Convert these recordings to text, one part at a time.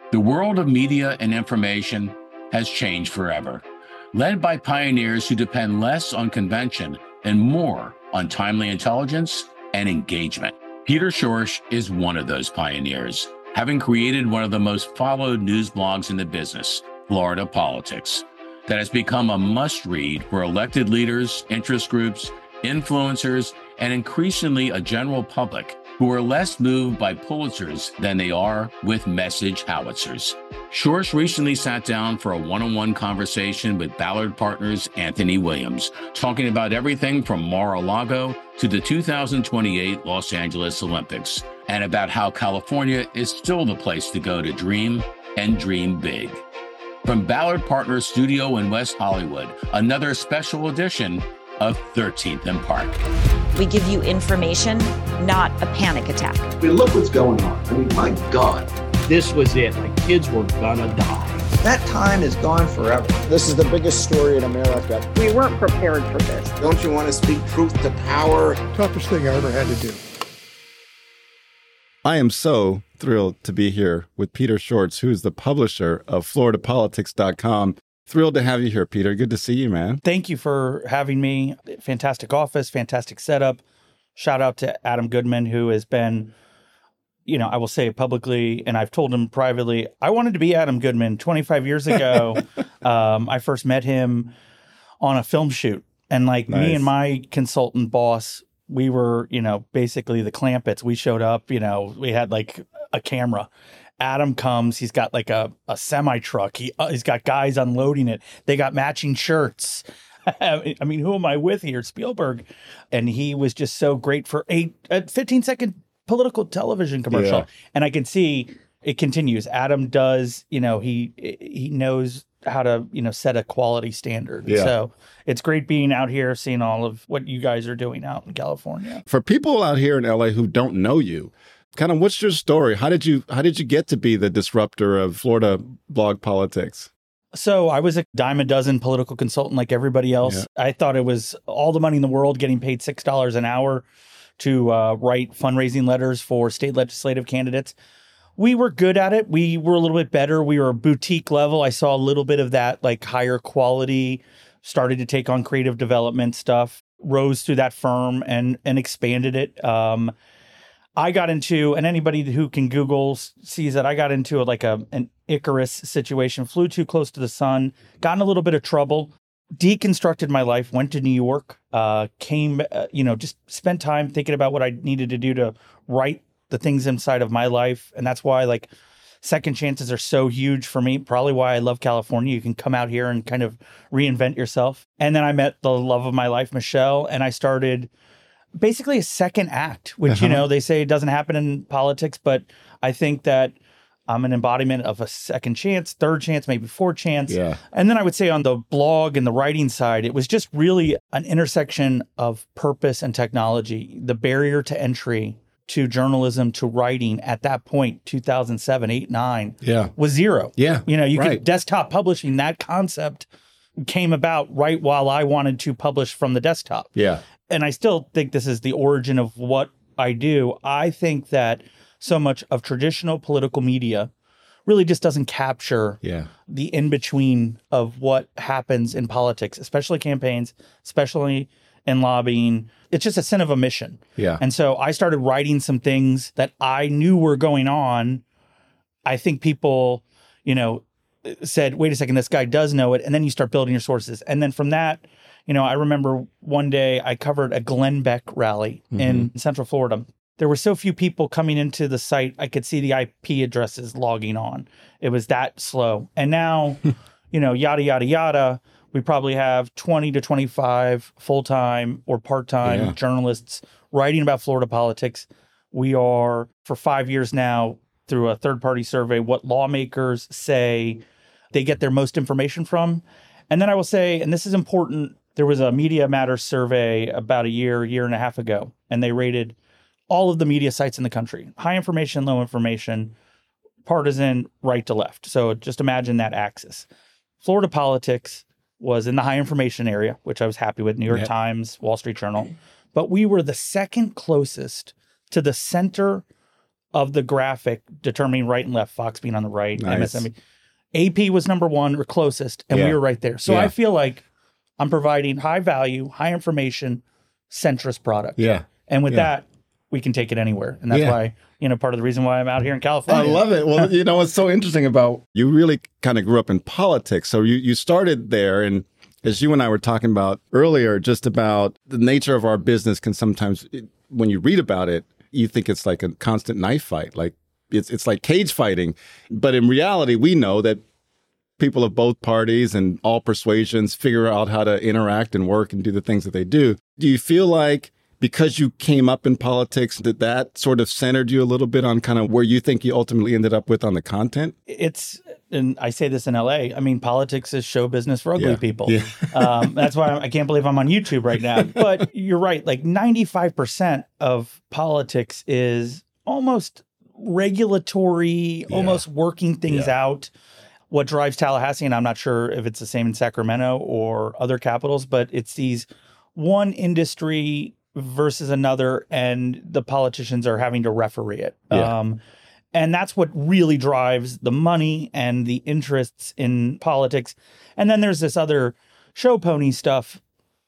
The world of media and information has changed forever, led by pioneers who depend less on convention and more on timely intelligence and engagement. Peter Schorsch is one of those pioneers, having created one of the most followed news blogs in the business, Florida Politics, that has become a must-read for elected leaders, interest groups, influencers, and increasingly a general public who are less moved by Pulitzers than they are with message howitzers. Schorsch recently sat down for a one-on-one conversation with Ballard Partners' Anthony Williams, talking about everything from Mar-a-Lago to the 2028 Los Angeles Olympics, and about how California is still the place to go to dream and dream big. From Ballard Partners Studio in West Hollywood, another special edition of 13th and Park. We give you information, not a panic attack. I mean, look what's going on. I mean, my God. This was it. My kids were gonna die. That time is gone forever. This is the biggest story in America. We weren't prepared for this. Don't you want to speak truth to power? Toughest thing I ever had to do. I am so thrilled to be here with Peter Schorsch, who is the publisher of FloridaPolitics.com. Thrilled to have you here, Peter. Good to see you, man. Thank you for having me. Fantastic office, fantastic setup. Shout out to Adam Goodman, who has been, I will say publicly, and I've told him privately, I wanted to be Adam Goodman 25 years ago. I first met him on a film shoot. And me and my consultant boss, we were, basically the Clampetts. We showed up, we had a camera. Adam comes, he's got a semi truck. He's got guys unloading it. They got matching shirts. I mean, who am I with here? Spielberg. And he was just so great for a 15-second political television commercial. Yeah. And I can see it continues. Adam does, he knows how to, set a quality standard. Yeah. So it's great being out here, seeing all of what you guys are doing out in California. For people out here in LA who don't know you, kind of what's your story? How did you get to be the disruptor of Florida blog politics? So I was a dime a dozen political consultant like everybody else. Yeah. I thought it was all the money in the world, getting paid $6 an hour to write fundraising letters for state legislative candidates. We were good at it. We were a little bit better. We were a boutique level. I saw a little bit of that higher quality, started to take on creative development stuff, rose through that firm and expanded it. I got into, and anybody who can Google sees that I got into an Icarus situation, flew too close to the sun, got in a little bit of trouble, deconstructed my life, went to New York, came, just spent time thinking about what I needed to do to right the things inside of my life. And that's why second chances are so huge for me. Probably why I love California. You can come out here and kind of reinvent yourself. And then I met the love of my life, Michelle, and I started basically a second act, which, they say it doesn't happen in politics, but I think that I'm an embodiment of a second chance, third chance, maybe fourth chance. Yeah. And then I would say on the blog and the writing side, it was just really an intersection of purpose and technology. The barrier to entry to journalism, to writing at that point, 2007, 8, 9, was zero. Yeah. Could desktop publishing, that concept came about right while I wanted to publish from the desktop. Yeah. And I still think this is the origin of what I do. I think that so much of traditional political media really just doesn't capture the in-between of what happens in politics, especially campaigns, especially in lobbying. It's just a sin of omission. Yeah. And so I started writing some things that I knew were going on. I think people, said, wait a second, this guy does know it. And then you start building your sources. And then from that, I remember one day I covered a Glenn Beck rally in Central Florida. There were so few people coming into the site, I could see the IP addresses logging on. It was that slow. And now, yada, yada, yada, we probably have 20 to 25 full-time or part-time journalists writing about Florida politics. We are, for 5 years now, through a third-party survey, what lawmakers say they get their most information from. And then I will say, and this is important, there was a Media Matters survey about a year and a half ago, and they rated all of the media sites in the country: high information, low information, partisan, right to left. So just imagine that axis. Florida Politics was in the high information area, which I was happy with, New York Times, Wall Street Journal. But we were the second closest to the center of the graphic determining right and left, Fox being on the right, Nice. MSNBC. AP was number one or closest, and we were right there. So I feel like I'm providing high value, high information, centrist product. Yeah. And with that, we can take it anywhere. And that's why, part of the reason why I'm out here in California. I love it. Well, what's so interesting about you really kind of grew up in politics. So you started there, and as you and I were talking about earlier, just about the nature of our business can sometimes, when you read about it, you think it's like a constant knife fight. Like it's like cage fighting. But in reality, we know that people of both parties and all persuasions figure out how to interact and work and do the things that they do. Do you feel like because you came up in politics, that sort of centered you a little bit on kind of where you think you ultimately ended up with on the content? And I say this in LA, I mean, politics is show business for ugly people. Yeah. That's why I can't believe I'm on YouTube right now. But you're right. Like 95% of politics is almost regulatory, almost working things out. What drives Tallahassee, and I'm not sure if it's the same in Sacramento or other capitals, but it's these one industry versus another, and the politicians are having to referee it. And that's what really drives the money and the interests in politics. And then there's this other show pony stuff,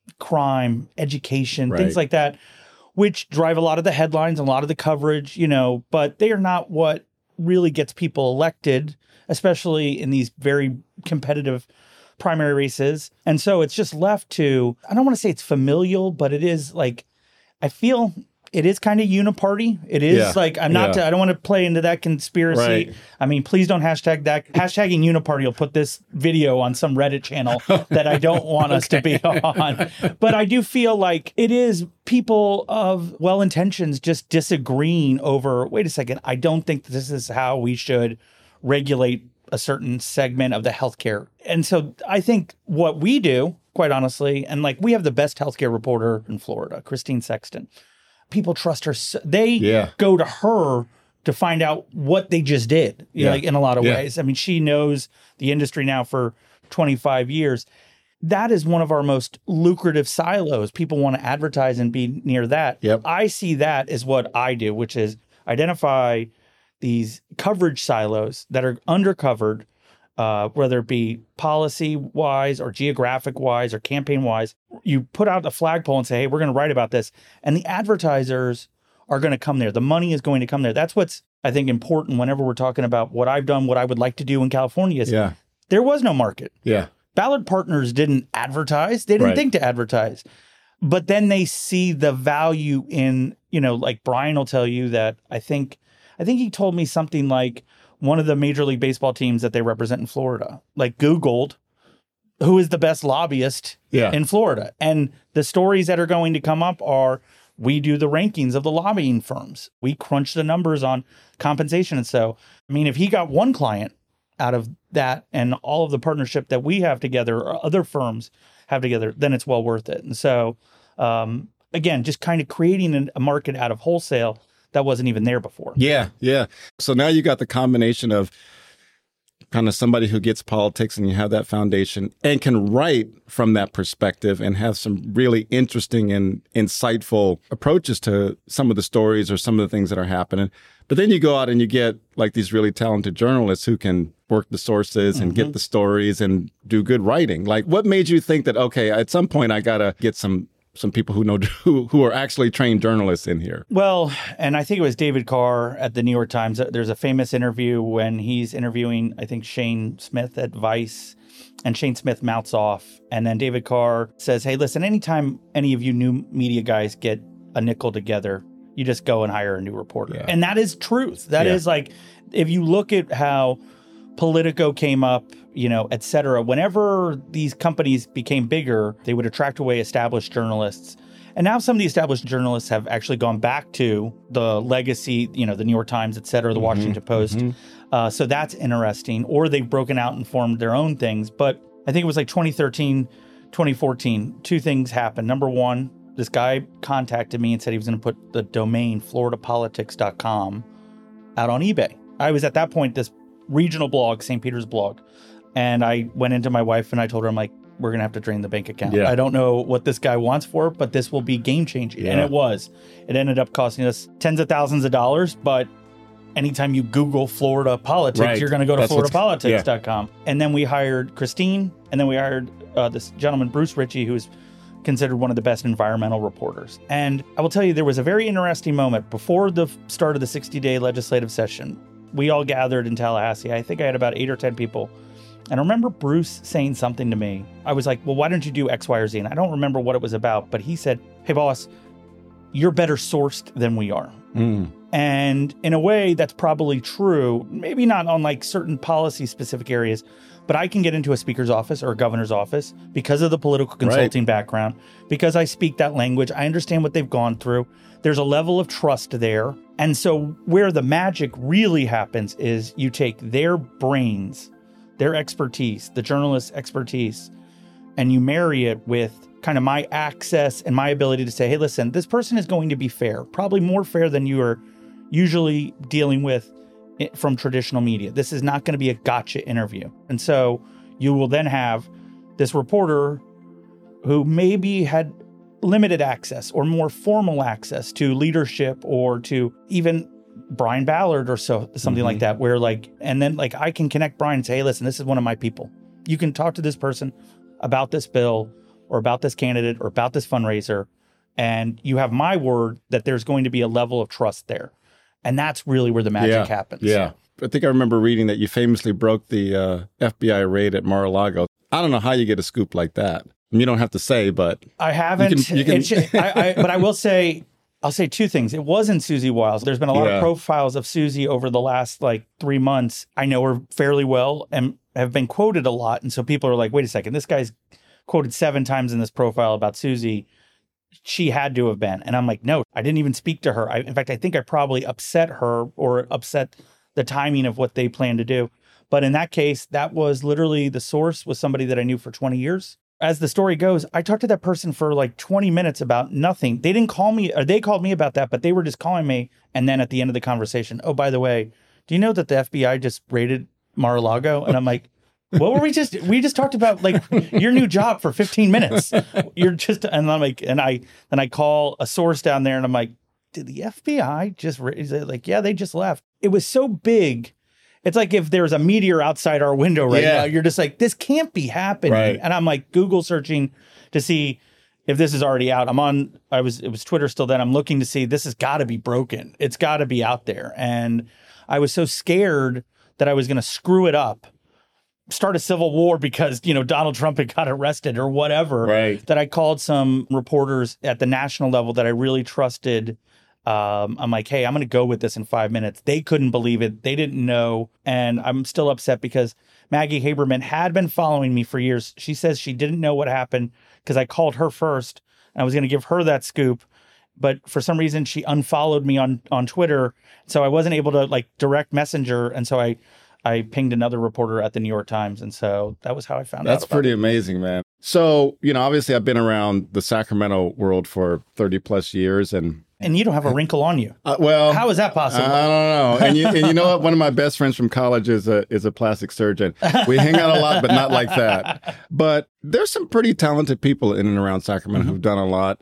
crime, education, things like that, which drive a lot of the headlines and a lot of the coverage, but they are not what really gets people elected, especially in these very competitive primary races. And so it's just left to, I don't want to say it's familial, but it is like, I feel it is kind of uniparty. It is like, I don't want to play into that conspiracy. Right. I mean, please don't hashtag that. Hashtagging uniparty will put this video on some Reddit channel that I don't want us to be on. But I do feel like it is people of well intentions just disagreeing over, wait a second, I don't think this is how we should regulate a certain segment of the healthcare. And so I think what we do, quite honestly, and like we have the best healthcare reporter in Florida, Christine Sexton. People trust her. They go to her to find out what they just did, like in a lot of ways. I mean, she knows the industry now for 25 years. That is one of our most lucrative silos. People want to advertise and be near that. Yep. I see that as what I do, which is identify these coverage silos that are undercovered, whether it be policy-wise or geographic-wise or campaign-wise. You put out a flagpole and say, hey, we're going to write about this. And the advertisers are going to come there. The money is going to come there. That's what's, I think, important whenever we're talking about what I've done, what I would like to do in California is there was no market. Ballard Partners didn't advertise. They didn't think to advertise. But then they see the value in, like Brian will tell you that I think he told me something like one of the Major League Baseball teams that they represent in Florida, like Googled who is the best lobbyist in Florida. And the stories that are going to come up are, we do the rankings of the lobbying firms. We crunch the numbers on compensation. And so, I mean, if he got one client out of that and all of the partnership that we have together or other firms have together, then it's well worth it. And so, again, just kind of creating a market out of wholesale that wasn't even there before. Yeah. So now you got the combination of kind of somebody who gets politics and you have that foundation and can write from that perspective and have some really interesting and insightful approaches to some of the stories or some of the things that are happening. But then you go out and you get like these really talented journalists who can work the sources and get the stories and do good writing. Like, what made you think that, okay, at some point I got to get some people who know who are actually trained journalists in here? Well, and I think it was David Carr at the New York Times. There's a famous interview when he's interviewing, I think, Shane Smith at Vice, and Shane Smith mouths off. And then David Carr says, hey, listen, anytime any of you new media guys get a nickel together, you just go and hire a new reporter. Yeah. And that is truth. That is like, if you look at how Politico came up, et cetera. Whenever these companies became bigger, they would attract away established journalists. And now some of the established journalists have actually gone back to the legacy, the New York Times, et cetera, the Washington Post. So that's interesting. Or they've broken out and formed their own things. But I think it was like 2013, 2014, two things happened. Number one, this guy contacted me and said he was going to put the domain floridapolitics.com out on eBay. I was at that point this regional blog, St. Peter's blog. And I went into my wife and I told her, I'm like, we're going to have to drain the bank account. I don't know what this guy wants for it, but this will be game changing. And it was. It ended up costing us tens of thousands of dollars, but anytime you Google Florida politics, you're going to go to floridapolitics.com. And then we hired Christine, and then we hired this gentleman, Bruce Ritchie, who is considered one of the best environmental reporters. And I will tell you, there was a very interesting moment before the start of the 60-day legislative session. We all gathered in Tallahassee. I think I had about 8 or 10 people. And I remember Bruce saying something to me. I was like, well, why don't you do X, Y, or Z? And I don't remember what it was about, but he said, hey, boss, you're better sourced than we are. And in a way, that's probably true. Maybe not on like certain policy specific areas, but I can get into a speaker's office or a governor's office because of the political consulting background, because I speak that language. I understand what they've gone through. There's a level of trust there. And so where the magic really happens is you take their brains, their expertise, the journalist's expertise, and you marry it with kind of my access and my ability to say, hey, listen, this person is going to be fair, probably more fair than you are usually dealing with from traditional media. This is not going to be a gotcha interview. And so you will then have this reporter who maybe had limited access or more formal access to leadership or to even Brian Ballard or something like that, where like, and then like I can connect Brian and say, hey, listen, this is one of my people. You can talk to this person about this bill or about this candidate or about this fundraiser. And you have my word that there's going to be a level of trust there. And that's really where the magic happens. Yeah. I think I remember reading that you famously broke the FBI raid at Mar-a-Lago. I don't know how you get a scoop like that. You don't have to say, but I haven't. You can... But I will say, I'll say 2 things. It wasn't Susie Wiles. There's been a lot of profiles of Susie over the last like 3 months. I know her fairly well and have been quoted a lot. And so people are like, wait a second, this guy's quoted 7 times in this profile about Susie. She had to have been. And I'm like, no, I didn't even speak to her. In fact, I think I probably upset her or upset the timing of what they plan to do. But in that case, that was literally the source was somebody that I knew for 20 years. As the story goes, I talked to that person for like 20 minutes about nothing. They didn't call me, or they called me about that, but they were just calling me. And then at the end of the conversation, oh, by the way, do you know that the FBI just raided Mar-a-Lago? And I'm like, what were we just talked about like your new job for 15 minutes. You're just, and I'm like, and I call a source down there and I'm like, did the FBI just, is it like, yeah, they just left. It was so big. It's like if there's a meteor outside our window right now, you're just like, this can't be happening. Right. And I'm like Google searching to see if this is already out. It was Twitter still then. I'm looking to see this has got to be broken. It's got to be out there. And I was so scared that I was going to screw it up, start a civil war because, Donald Trump had got arrested or whatever, that I called some reporters at the national level that I really trusted. I'm like, hey, I'm going to go with this in 5 minutes. They couldn't believe it. They didn't know. And I'm still upset because Maggie Haberman had been following me for years. She says she didn't know what happened because I called her first and I was going to give her that scoop. But for some reason, she unfollowed me on Twitter. So I wasn't able to like direct messenger. And so I pinged another reporter at the New York Times. And so that was how I found out. That's pretty amazing, man. So, obviously I've been around the Sacramento world for 30 plus years and you don't have a wrinkle on you. Well, how is that possible? I don't know. And you know what? One of my best friends from college is a plastic surgeon. We hang out a lot, but not like that. But there's some pretty talented people in and around Sacramento who've done a lot.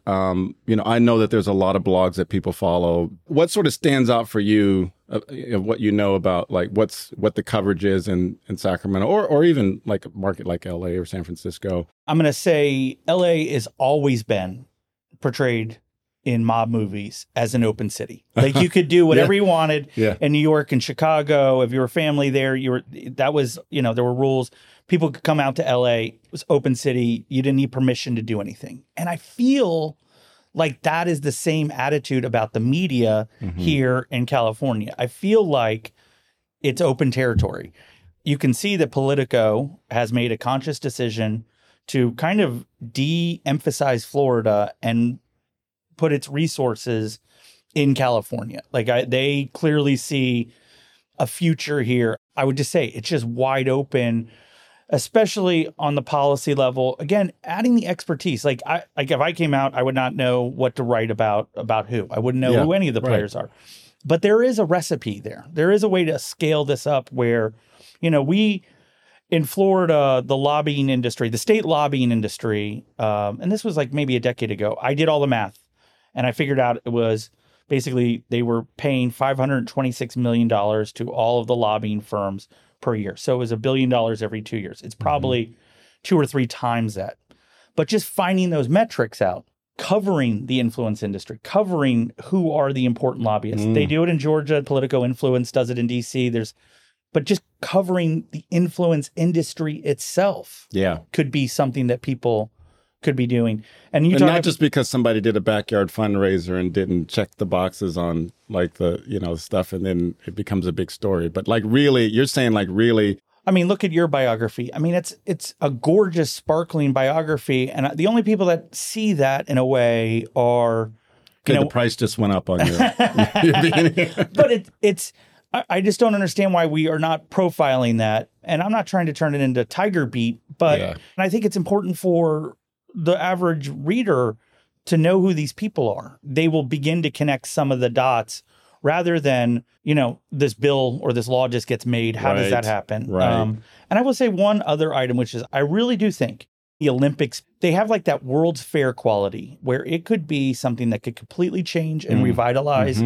I know that there's a lot of blogs that people follow. What sort of stands out for you? What you know about like what the coverage is in Sacramento or even like a market like LA or San Francisco? I'm going to say LA has always been portrayed in mob movies as an open city. Like you could do whatever you wanted in New York and Chicago. If you were family there, there were rules. People could come out to LA. It was open city. You didn't need permission to do anything. And I feel like that is the same attitude about the media here in California. I feel like it's open territory. You can see that Politico has made a conscious decision to kind of de-emphasize Florida and put its resources in California. Like they clearly see a future here. I would just say it's just wide open, especially on the policy level. Again, adding the expertise. Like if I came out, I would not know what to write about who. I wouldn't know who any of the players are. But there is a recipe there. There is a way to scale this up where, we in Florida, the lobbying industry, the state lobbying industry, and this was like maybe a decade ago, I did all the math. And I figured out it was basically they were paying $526 million to all of the lobbying firms per year. So it was $1 billion every 2 years. It's probably 2 or 3 times that. But just finding those metrics out, covering the influence industry, covering who are the important lobbyists. They do it in Georgia. Politico Influence does it in DC. But just covering the influence industry itself could be something that people could be doing. And not just because somebody did a backyard fundraiser and didn't check the boxes on like the, stuff, and then it becomes a big story. But like really, you're saying like really. I mean, look at your biography. I mean, it's a gorgeous, sparkling biography. And the only people that see that in a way are, the price just went up on you. But it's, I just don't understand why we are not profiling that. And I'm not trying to turn it into Tiger Beat, but and I think it's important for the average reader to know who these people are. They will begin to connect some of the dots rather than, this bill or this law just gets made. How does that happen? Right. And I will say one other item, which is I really do think the Olympics, they have like that World's Fair quality where it could be something that could completely change and revitalize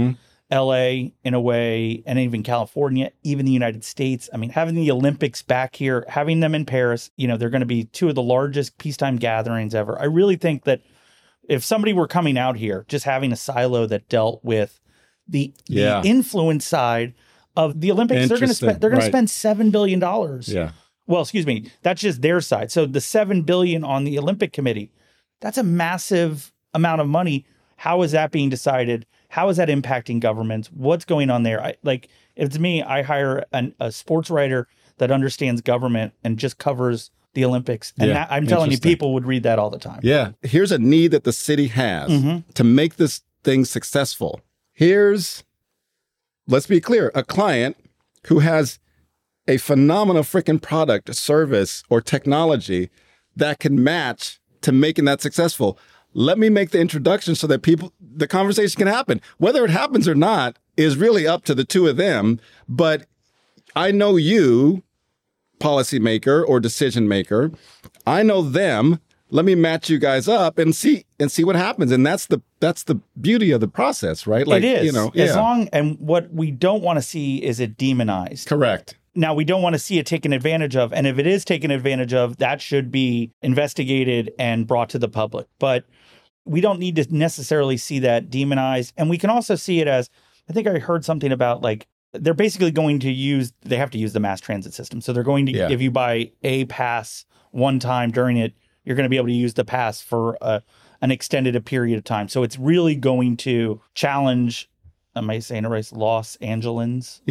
LA in a way, and even California, even the United States. I mean, having the Olympics back here, having them in Paris, they're going to be 2 of the largest peacetime gatherings ever. I really think that if somebody were coming out here, just having a silo that dealt with the influence side of the Olympics, they're going to spend $7 billion. Yeah. Well, excuse me, that's just their side. So the $7 billion on the Olympic Committee, that's a massive amount of money. How is that being decided? How is that impacting governments? What's going on there? If it's me, I hire a sports writer that understands government and just covers the Olympics. And I'm telling you, people would read that all the time. Yeah. Here's a need that the city has to make this thing successful. Here's, let's be clear, a client who has a phenomenal freaking product, service, or technology that can match to making that successful. Let me make the introduction so that the conversation can happen. Whether it happens or not is really up to the two of them. But I know you, policymaker or decision maker. I know them. Let me match you guys up and see what happens. And that's the beauty of the process, right? Like, it is. As long, and what we don't want to see is it demonized. Correct. Now, we don't want to see it taken advantage of. And if it is taken advantage of, that should be investigated and brought to the public. But we don't need to necessarily see that demonized. And we can also see it as, I think I heard something about like, they're basically going to they have to use the mass transit system. So they're going to, if you buy a pass one time during it, you're going to be able to use the pass for an extended period of time. So it's really going to challenge, am I saying it right? Los Angelins?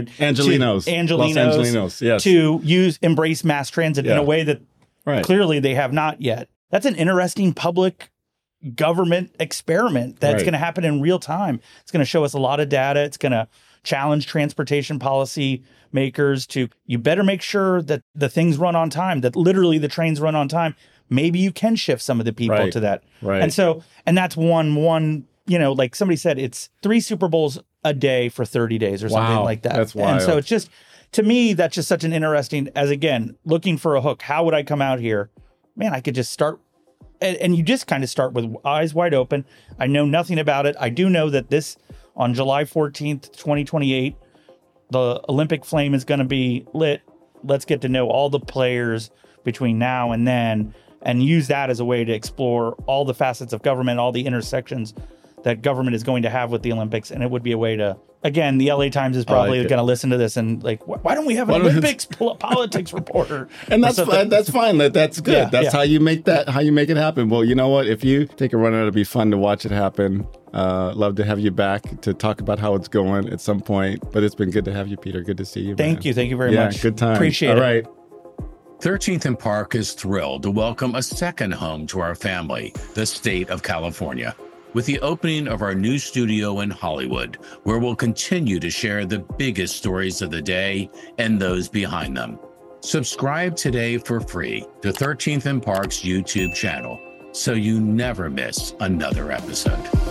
Angelinos, yes. To embrace mass transit in a way that clearly they have not yet. That's an interesting public government experiment that's going to happen in real time. It's going to show us a lot of data. It's going to challenge transportation policy makers to, you better make sure that the things run on time, that literally the trains run on time. Maybe you can shift some of the people to that. Right. And that's one, like somebody said, it's 3 Super Bowls a day for 30 days or something like that. That's wild. And so it's just, to me, that's just such an interesting, as again, looking for a hook. How would I come out here? Man, I could just start. And you just kind of start with eyes wide open. I know nothing about it. I do know that on July 14th, 2028, the Olympic flame is going to be lit. Let's get to know all the players between now and then and use that as a way to explore all the facets of government, all the intersections that government is going to have with the Olympics. And it would be a way to, again, the LA Times is probably going to listen to this and like, why don't we have an Olympics politics reporter? And that's fine. That's fine. That's good. That's how you make it happen. Well, you know what? If you take a run at it, it'd be fun to watch it happen. Love to have you back to talk about how it's going at some point. But it's been good to have you, Peter. Good to see you. Thank you. Thank you very much. Good time. Appreciate it. All right. 13th and Park is thrilled to welcome a second home to our family, the state of California, with the opening of our new studio in Hollywood, where we'll continue to share the biggest stories of the day and those behind them. Subscribe today for free to 13th and Park's YouTube channel so you never miss another episode.